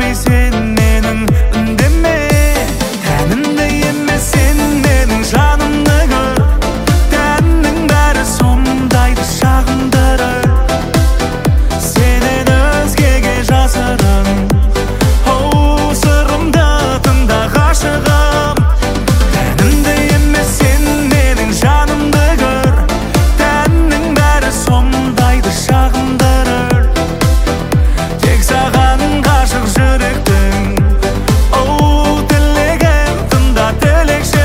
ей сен менің үндеме, тәнімді емес сен менің жанымды көр, тәннің бәрі сондайды шағындырыр, сенен өзгеге жасырын. Оу, сырымды тыңда ғашығым, тәнімді емес сен менің жанымды көр, тәннің бәрі сондайды шағындырыр, тек саған ғашық жүректің. Оу, тілегім тыңда тілекшім.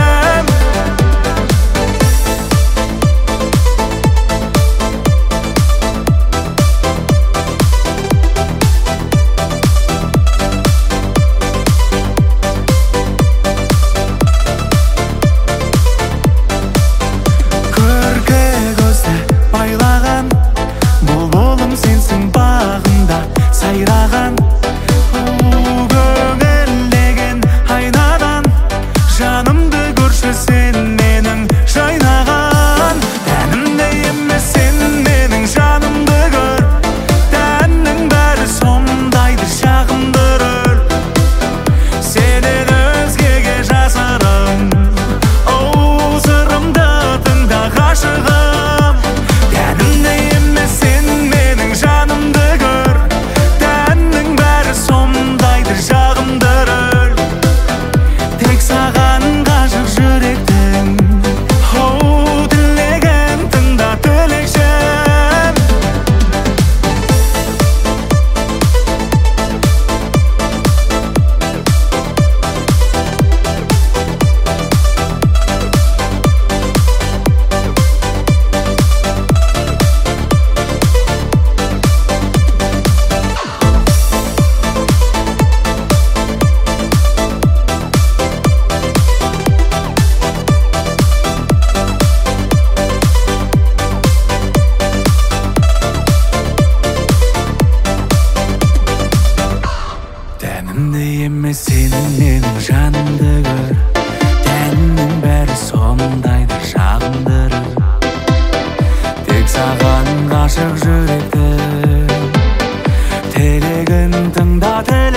Көркі көзді байлаған бұлбұлым сенсің, бағында сайраған. Оу, көңілдеген айнадан жанымды көрші сен менің жайнаған, тәнімді емес сен менің жанымды көр, тәннің бәрі сондайды шағындырыр, сенен өзгеге жасырын. Оу, сырымды тыңда ғашығым, тәнімді емес сен менің жанымды көр, тәннің бәрі сондайды жағымдырыр, тек саған ғашық жүректің. Оу, тілегім тыңда тілекшім. Тәнімді емес сен менің жанымды көр, тәннің бәрі сондайды жағындырыр, тек саған ғашық жүректің. Тілегін тыңда